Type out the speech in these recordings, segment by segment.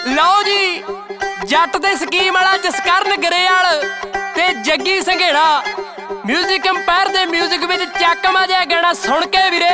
ਲਓ ਜੀ ਜੱਟ ਦੇ ਸਕੀਮ ਵਾਲਾ ਜਸਕਰਨ ਗਰੇਵਾਲ ਤੇ ਜੱਗੀ ਸੰਘੇੜਾ ਮਿਊਜ਼ਿਕ ਅੰਪਾਇਰ ਦੇ ਮਿਊਜ਼ਿਕ ਵਿੱਚ ਚੱਕਮਾ ਜਿਹਾ ਗਾਣਾ ਸੁਣ ਕੇ ਵੀਰੇ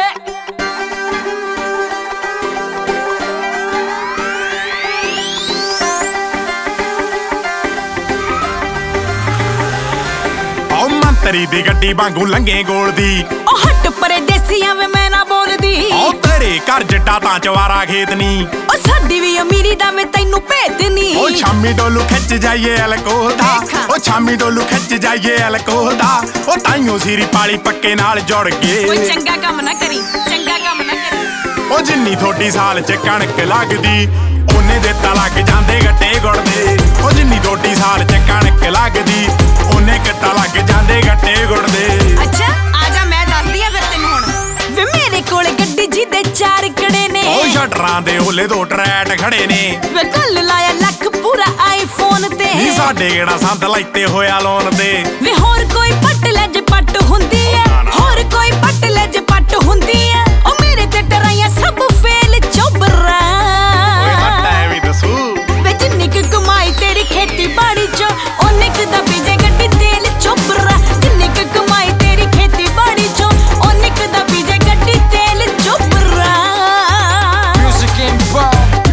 ਤੇਰੀ ਦੀ ਗੱਡੀ ਵਾਂਗੂ ਲੰਗੇ ਗੋਲ ਦੀ ਉਹ ਹੱਟ ਪਰਦੇਸੀਆਂ ਵੇ ਮੈਂ ਨਾ ਬੋਲਦੀ ਉਹ ਤੇਰੇ ਘਰ ਜੱਟਾ ਤਾਂ ਚਵਾਰਾ ਖੇਤ ਨੀ ਉਹ ਸਾਡੀ ਵੀ ਅਮੀਰੀ ਦਾ ਮੈਂ ਤੈਨੂੰ ਭੇਦ ਨੀ ਉਹ ਸ਼ਾਮੀ ਡੋਲੂ ਖਿੱਚ ਜਾਈਏ ਅਲਕੋਹਲ ਦਾ ਉਹ ਸ਼ਾਮੀ ਡੋਲੂ ਖਿੱਚ ਜਾਈਏ ਅਲਕੋਹਲ ਦਾ ਉਹ ਤਾਈਓ ਸੀਰੀ ਪਾਲੀ ਪੱਕੇ ਨਾਲ ਜੁੜ ਗਏ ਕੋਈ ਚੰਗਾ ਕੰਮ ਨਾ ਕਰੀ ਚੰਗਾ ਕੰਮ ਨਾ ਕਰੀ ਉਹ ਜਿੰਨੀ ਥੋੜੀ ਸਾਲ ਚ ਕਣਕ ਲੱਗਦੀ ਉਹਨੇ ਦੇ ਤਾਂ ਲੱਗ ਜਾਂਦੇ ਗੱਟੇ ਗੁੜਦੇ ਉਹ ਜਿੰਨੀ ਥੋੜੀ ਸਾਲ ਚ ਕਣਕ ਲੱਗਦੀ ਉਹਨੇ ਕਿੱਤਾ ਲੱਗ ਜਾਂਦੇ ਗੱਟੇ ਗੁੜਦੇ ਅੱਛਾ ਆਜਾ ਮੈਂ ਦੱਸਦੀ ਆ ਫਿਰ ਤੈਨੂੰ ਹੁਣ ਵੇ ਮੇਰੇ ਕੋਲ ਗੱਡੀ ਜਿਹਦੇ ਚਾਰ ਕੜੇ ਨੇ ਉਹ ਸ਼ਟਰਾਂ ਦੇ ਓਲੇ ਦੋ ਟਰੈਟ ਖੜੇ ਨੇ ਵੇ ਕੱਲ ਲਾਇਆ ਲੱਖ ਪੂਰਾ ਆਈਫੋਨ ਤੇ ਨੀ ਸਾਡੇ ਕਿਹੜਾ ਸੰਦ ਲਾਈਤੇ ਹੋਇਆ ਲੋਨ ਤੇ ਵੇ ਹੋਰ ਕੋਈ ਪੱਟ ਲੈ ਜੇ ਪੱਟ ਹੁੰਦੀ ਐ ਹੋਰ ਕੋਈ ਪੱਟ ਲੈ ਜੇ ਪੱਟ ਹੁੰਦੀ ਐ ਉਹ ਮੇਰੇ ਤੇ ਡਰਾਈਆਂ ਸਭ ਫੇਲ ਚੋਬਰਾ ਓਏ ਹੱਟਾ ਵੀ ਦਸੂ ਵੇ ਜਿੰਨੀ ਕੁ ਕਮਾਈ ਤੇਰੀ ਖੇਤੀ ਬਾੜੀ ਚ ਉਹਨੇ ਕੁ ਦਾ ਬੀਜੇ ਗੱਡੀ ਤੇਲ ਚੋਬਰਾ ਜਿੰਨੀ ਕੁ ਕਮਾਈ ਤੇਰੀ ਖੇਤੀ ਬਾੜੀ ਚ ਉਹਨੇ ਕੁ ਦਾ ਬੀਜੇ ਗੱਡੀ ਤੇਲ ਚੋਬਰਾ ਮਿਊਜ਼ਿਕ ਅੰਪਾਇਰ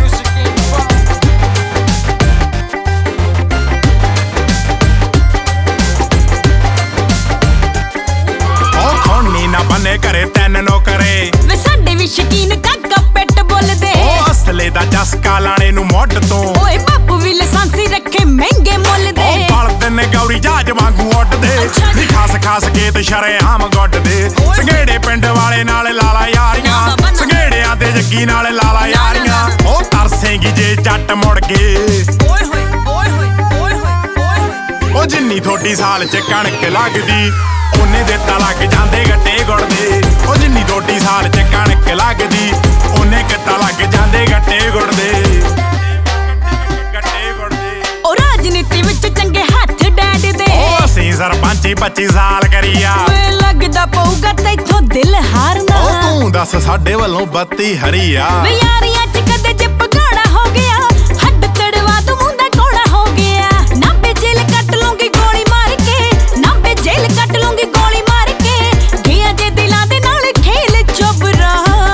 ਉਹ ਖੋਣੀ ਨਾ ਬਨੇ ਕਰੇ ਤੈਨ ਨੋ ਕਰੇ ਵੇ ਸਾਡੇ ਵੀ ਸ਼ਕੀਨ ਕਾਕਾ ਪੈਟ ਬੋਲਦੇ ਉਹ ਅਸਲੇ ਦਾ ਚਸਕਾ ਲਾਣੇ ਨੂੰ ਮੁੱਢ ਤੋਂ ਓਏ ਬਾਪੂ ਵੀ ਲਾਇਸੈਂਸੀ ਰੱਖੇ ਮਹਿੰਗੇ ਮੁੱਲ ਦੇ ਉਹ ਬਲਦ ਨੇ ਗੌਰੀ ਜਹਾਜ਼ ਵਾਂਗੂ ਉੱਡਦੇ ਨੀ ਖਾਸ ਖਾਸ ਕੇ ਤੇ ਸ਼ਰੇਆਮ ਗੁੱਡਦੇ ਸੰਘੇੜੇ ਪਿੰਡ ਵਾਲੇ ਨਾਲ ਲਾਲਾ ਯਾਰੀਆਂ ਸੰਘੇੜਿਆਂ ਦੇ ਜੱਗੀ ਨਾਲ ਲਾਲਾ ਯਾਰੀਆਂ ਉਹ ਤਰਸੇਂਗੀ ਜੇ ਜੱਟ ਮੁੜ ਗਏ ਓਏ ਹੋਏ ਓਏ ਹੋਏ ਓਏ ਹੋਏ ਓਏ ਹੋਏ ਉਹ ਜਿੰਨੀ ਥੋੜੀ ਸਾਲ ਚ ਕਣਕ ਲੱਗਦੀ ਉਹਨੇ ਦੇ ਤਾਂ ਲੱਗ ਜਾਂਦੇ ਗੱਟੇ ਗੁੜਦੇ ਉਹ ਜਿੰਨੀ ਥੋੜੀ ਸਾਲ ਚ ਕਣਕ ਲੱਗਦੀ ਉਹਨੇ ਕਿੱਤਾ ਲੱਗ ਜਾਂਦੇ ਗੱਟੇ ਗੁੜਦੇ ਗੱਟੇ ਗੁੜਦੇ ਉਹ ਰਾਜਨੀਤੀ ਵਿੱਚ ਚੰਗੇ ਹੱਥ ਡੈਡ ਦੇ ਉਹ ਅਸੀਂ ਸਰਪੰਚੀ 25 ਸਾਲ ਕਰੀਆ ਓਏ ਲੱਗਦਾ ਪਊਗਾ ਤੈਥੋਂ ਦਿਲ ਹਾਰਨਾ ਉਹ ਤੂੰ ਦੱਸ ਸਾਡੇ ਵੱਲੋਂ ਬੱਤੀ ਹਰੀ ਆ ਵੇ ਯਾਰੀਆਂ ਚ ਕਦੇ ਜੇ ਪਗਾੜਾ ਹੋ ਗਿਆ ਹੱਡ ਤੜਵਾ ਤੂੰ ਮੂੰਹ ਦਾ ਕੋੜਾ ਹੋ ਗਿਆ ਨਾਬੇ ਜੇਲ ਕੱਟ ਲੂੰਗੀ ਗੋਲੀ ਮਾਰ ਕੇ ਨਾਬੇ ਜੇਲ ਕੱਟ ਲੂੰਗੀ ਗੋਲੀ ਮਾਰ ਕੇ ਗਿਆ ਜੇ ਦਿਲਾਂ ਦੇ ਨਾਲ ਖੇਲ ਚੋਬਰਾ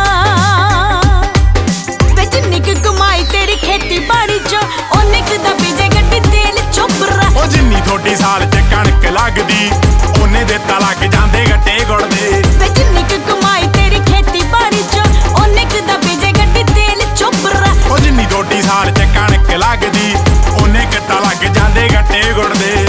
ਵੇ ਜਿੰਨੀ ਕੁ ਕਮਾਈ ਤੇਰੀ ਖੇਤੀ ਬਾੜੀ ਚ ਉਹਨੇ ਕੁ ਦਾ ਬੀਜੇ ਗੱਡੀ ਤੇਲ ਚੋਬਰਾ ਉਹ ਜਿੰਨੀ ਥੋੜੀ ਸਾਲ ਚ ਕਣਕ ਲੱਗਦੀ ਉਹਨੇ ਦੇ ਤਾਂ ਲੱਗ ਜਾਂਦੇ ਗੱਟੇ ਗੁੜਦੇ ਵੇ ਜਿੰਨੀ ਕੁ ਕਮਾਈ ਤੇਰੀ ਖੇਤੀ ਬਾੜੀ ਚ ਉਹਨੇ ਕੁ ਦਾ ਬੀਜੇ ਗੱਡੀ ਤੇਲ ਚੋਬਰਾ ਉਹ ਜਿੰਨੀ ਥੋੜੀ ਸਾਲ ਚ ਕਣਕ ਲੱਗਦੀ ਉਹਨੇ ਕਿੱਤਾ ਲੱਗ ਜਾਂਦੇ ਗੱਟੇ ਗੁੜਦੇ